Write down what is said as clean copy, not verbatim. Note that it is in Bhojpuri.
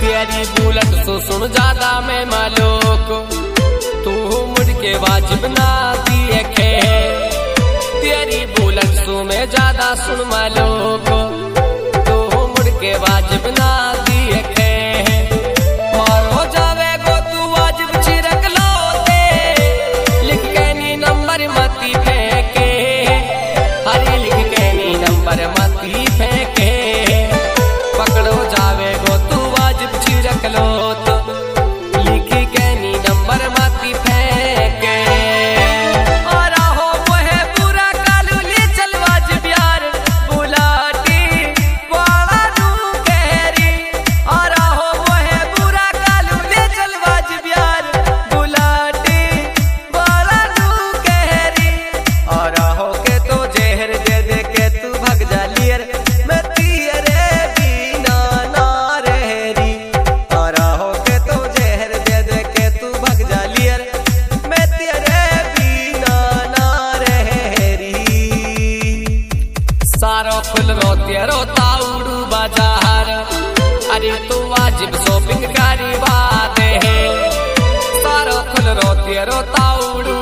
तेरी बुलेट सो सुन ज्यादा मैं मालोक, तू मुड़ के वाजिब ना दिए खे। तेरी बुलेट सो मैं ज्यादा सुन मालोक, तू मुड़ के वाजिब ना दिए खे। मारो जावे गो तू वाजिब छिरक लो ते, लिख के नी नंबर मती फेंके, हरी लिख के नी नंबर मती फेंके। पकड़ो जावे गो तू वाजिब छिरक लो तो, लिख के नी नंबर मती फेंके। और हो वह पूरा कालू ले चल वाजिब यार बुलाटी वाला नू कहरी। और हो वह पूरा कालू ले चल वाजिब यार बुलाटी वाला नू कहरी। और हो के तो जहर दे दे के तू भग जा लियर, मैं तेरे बिना ना रहरी। और हो के तो जहर दे दे के तू भग जा लियर, मैं तेरे बिना ना रहरी। सारो खुल रो तेरो ताउड़ू बाजार, अरे तू वाजिब शॉपिंग करी बात है। सारो खुल रो तेरो ताउड़ू